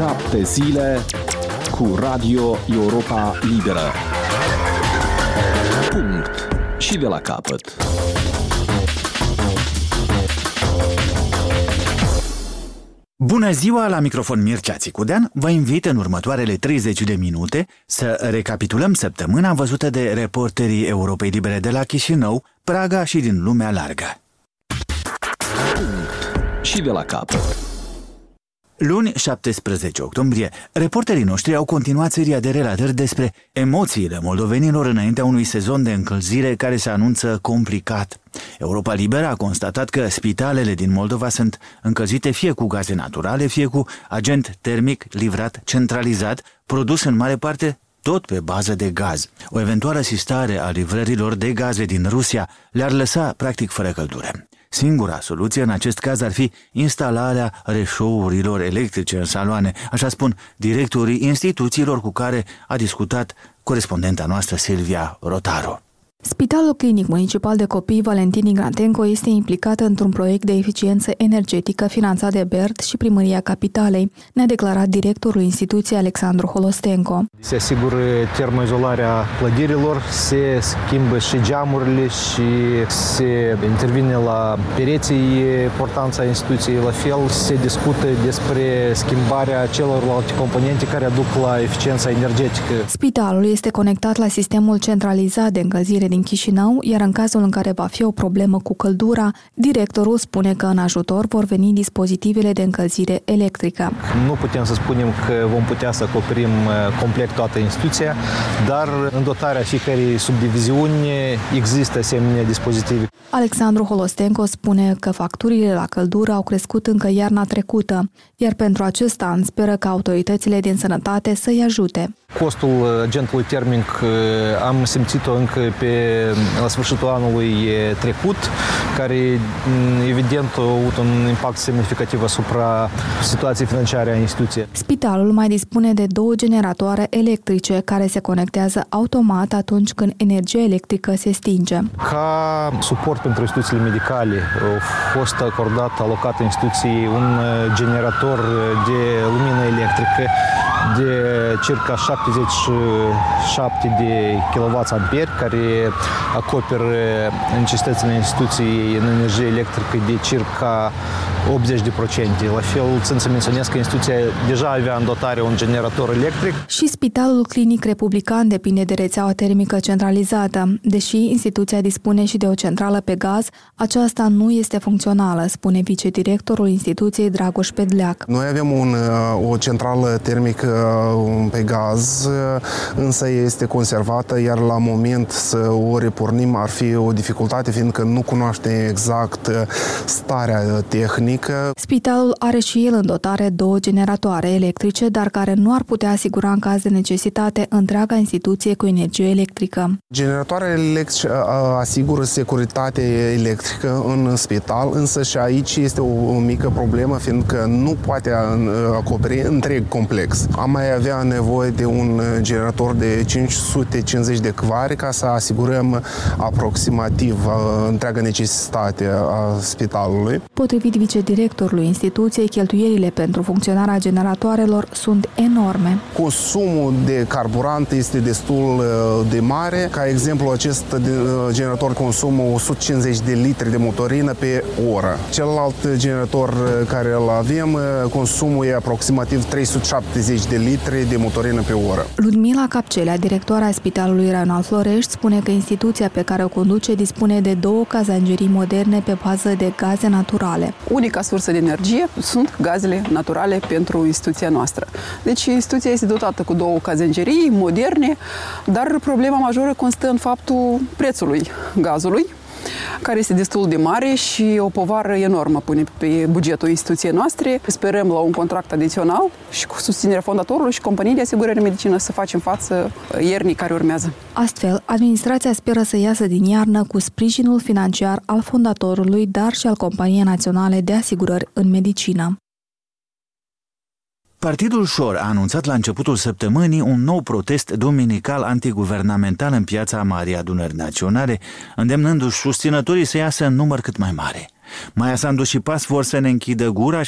7 zile cu Radio Europa Liberă. Punct. Și de la capăt. Bună ziua, la microfon Mircea Țicudean. Vă invit în următoarele 30 de minute să recapitulăm săptămâna văzută de reporterii Europei Libere de la Chișinău, Praga și din lumea largă. Punct. Și de la capăt. Luni, 17 octombrie, reporterii noștri au continuat seria de relatări despre emoțiile moldovenilor înaintea unui sezon de încălzire care se anunță complicat. Europa Liberă a constatat că spitalele din Moldova sunt încălzite fie cu gaze naturale, fie cu agent termic livrat centralizat, produs în mare parte tot pe bază de gaz. O eventuală sistare a livrărilor de gaze din Rusia le-ar lăsa practic fără căldură. Singura soluție în acest caz ar fi instalarea reșourilor electrice în saloane, așa spun directorii instituțiilor cu care a discutat corespondenta noastră Silvia Rotaru. Spitalul Clinic Municipal de Copii Valentin Ignatenco este implicat într-un proiect de eficiență energetică finanțat de BERD și Primăria Capitalei, ne-a declarat directorul instituției Alexandru Holostenco. Se asigură termoizolarea clădirilor, se schimbă și geamurile și se intervine la pereții importanța instituției. La fel se discută despre schimbarea celorlalte componente care aduc la eficiența energetică. Spitalul este conectat la sistemul centralizat de încălzire din Chișinău, iar în cazul în care va fi o problemă cu căldura, directorul spune că în ajutor vor veni dispozitivele de încălzire electrică. Nu putem să spunem că vom putea să acoperim complet toată instituția, dar în dotarea fiecărei subdiviziuni există asemenea dispozitive. Alexandru Holostenco spune că facturile la căldură au crescut încă iarna trecută, iar pentru acest an speră că autoritățile din sănătate să-i ajute. Costul agentului termic am simțit-o încă la sfârșitul anului trecut, care evident a avut un impact semnificativ asupra situației financiare a instituției. Spitalul mai dispune de 2 generatoare electrice care se conectează automat atunci când energia electrică se stinge. Ca suport pentru instituțiile medicale a fost alocat instituției un generator de lumină electrică de circa 77 de kWh, care acoperă necesitățile instituției în energie electrică de circa 80%. La fel, țin să menționez că instituția deja avea în dotare un generator electric. Și Spitalul Clinic Republican depinde de rețeaua termică centralizată. Deși instituția dispune și de o centrală pe gaz, aceasta nu este funcțională, spune vicedirectorul instituției Dragoș Pedleac. Noi avem o centrală termică pe gaz, însă este conservată, iar la moment să o repornim ar fi o dificultate, fiindcă nu cunoaște exact starea tehnică. Spitalul are și el în dotare 2 generatoare electrice, dar care nu ar putea asigura în caz de necesitate întreaga instituție cu energie electrică. Generatoarele electrice asigură securitate electrică în spital, însă și aici este o mică problemă, fiindcă nu poate acoperi întreg complex. Am mai avea nevoie de un generator de 550 de kW ca să asigurăm aproximativ întreaga necesitate a spitalului. Potrivit vicedirectorului instituției, cheltuielile pentru funcționarea generatoarelor sunt enorme. Consumul de carburant este destul de mare. Ca exemplu, acest generator consumă 150 de litri de motorină pe oră. Celălalt generator care îl avem, consumul e aproximativ 370 de litri de motorină pe oră. Ludmila Capcelea, directoarea Spitalului Raional Florești, spune că instituția pe care o conduce dispune de 2 cazangerii moderne pe bază de gaze naturale. Unica sursă de energie sunt gazele naturale pentru instituția noastră. Deci instituția este dotată cu 2 cazangerii moderne, dar problema majoră constă în faptul prețului gazului, care este destul de mare și o povară enormă pune pe bugetul instituției noastre. Sperăm la un contract adițional și cu susținerea fondatorului și companiei de asigurare medicină să facem față iernii care urmează. Astfel, administrația speră să iasă din iarnă cu sprijinul financiar al fondatorului, dar și al Companiei Naționale de Asigurări în Medicină. Partidul Șor a anunțat la începutul săptămânii un nou protest dominical antiguvernamental în piața Marii Adunări Naționale, îndemnându-și susținătorii să iasă în număr cât mai mare. Maia Sandu și PAS vor să ne închidă gura